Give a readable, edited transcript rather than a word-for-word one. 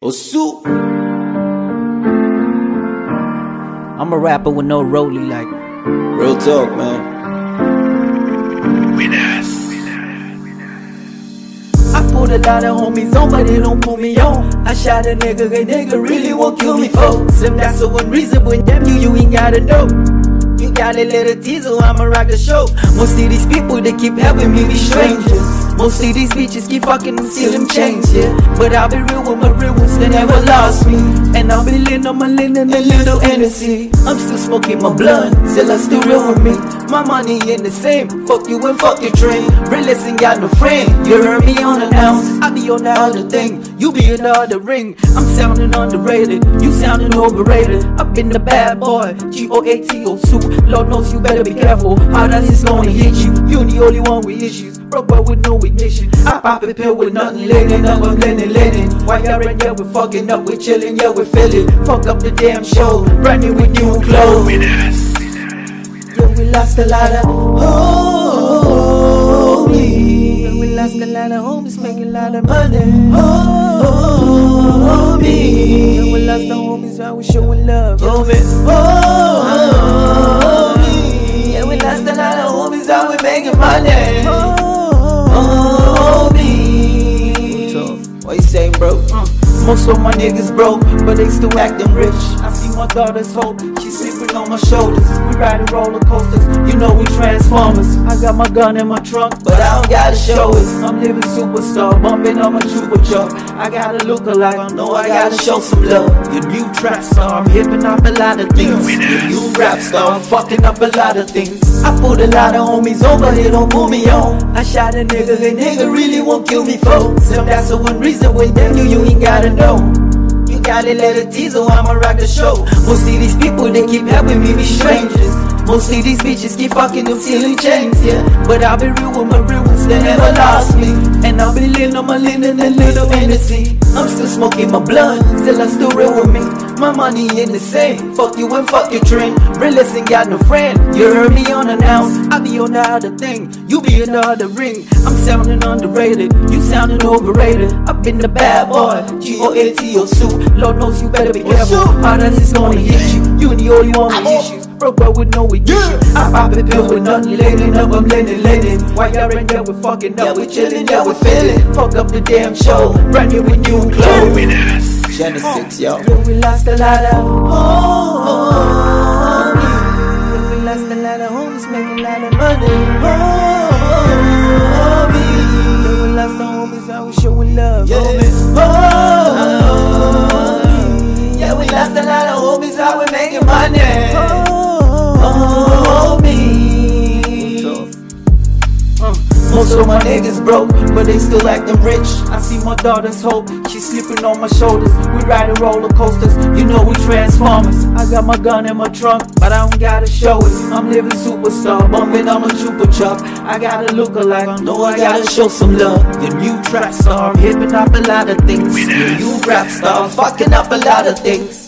Osu. I'm a rapper with no rollie, like Real talk, man. I put a lot of homies on, but they don't put me on. I shot a nigga really won't kill me, folks. And that's the one reason when damn you ain't gotta know. You got a little teaser, I'ma rock the show. Most of these people, they keep helping me be strangers. Most of these bitches keep fucking and steal them chains, yeah. But I'll be real with my real ones, they never lost me. And I'll be leaning on my lean and a little energy. I'm still smoking my blunt, still I still real with me. My money ain't the same, fuck you and fuck your train. Realist ain't got no friend, you heard me unannounced. I be on the other thing, you be in the other ring. I'm sounding underrated, you sounding overrated. I've been the bad boy, G-O-A-T-O soup. Lord knows you better be careful, how does this gonna hit you? You the only one with issues, broke but with no ignition. I pop a pill with nothing leaning, I'm leaning. While y'all right there, we're fucking up, we're chilling, yeah, we're feeling. Fuck up the damn show, brand new with new clothes. Yeah, we lost a lot of homies. Yeah, we lost a lot of homies, making a lot of money. Homies. Yeah, we lost the homies, how we showing love. Homies. Yeah, we lost a lot of homies, how we making money. What you saying, bro? Most of my niggas broke, but they still acting rich. I see my daughter's hope, she's sleeping on my shoulders. We riding roller coasters, you know we transformers. I got my gun in my trunk, but I don't gotta show it. I'm living superstar, bumping on my chupa chuck. I gotta look alike, I know I gotta show some love. Your new trap star, I'm hipping up a lot of things. Your new rap star, I'm fucking up a lot of things. I put a lot of homies on, but they don't put me on. I shot a nigga really won't kill me, folks. And that's the one reason when damn you ain't gotta know. You got a little teaser, I'ma rock the show. Most of these people, they keep helping me be strangers. Most of these bitches keep fucking them stealing chains, yeah. But I'll be real with my real ones, they never lost me. And I'll be leaning on my lean and a little energy. I'm still smoking my blunt, still I still real with me. My money ain't the same, fuck you and fuck your trend. Realist ain't got no friend, you heard me unannounced. I be on the other thing, you be in the other ring. I'm sounding underrated, you sounding overrated. I've been the bad boy, G-O-A-T-O soup. Lord knows you better be careful, how does this gonna hit you? You the only one with issues, broke but with no ignition. I pop a pill with nothing leaning up, I'm leaning. While y'all right there, we're fucking up, we're chilling, yeah, we're feeling. Fuck up the damn show, brand new with new clothes. Genesis, yo. Yeah, we lost a lot of homies. Yeah, we lost a lot of homies, making a lot of money. Homies. Yeah, we lost the homies, how we showing love. Homies. Yeah, we lost a lot of homies, how we making money. Most of my niggas broke, but they still acting rich. I see my daughter's hope, she's sleeping on my shoulders. We riding roller coasters, you know we transformers. I got my gun in my trunk, but I don't gotta show it. I'm living superstar, bumping on my chupa chuck. I gotta look alike, I know I gotta show some love. Your new trap star, I'm hipping up a lot of things. Your new rap star, I'm fucking up a lot of things.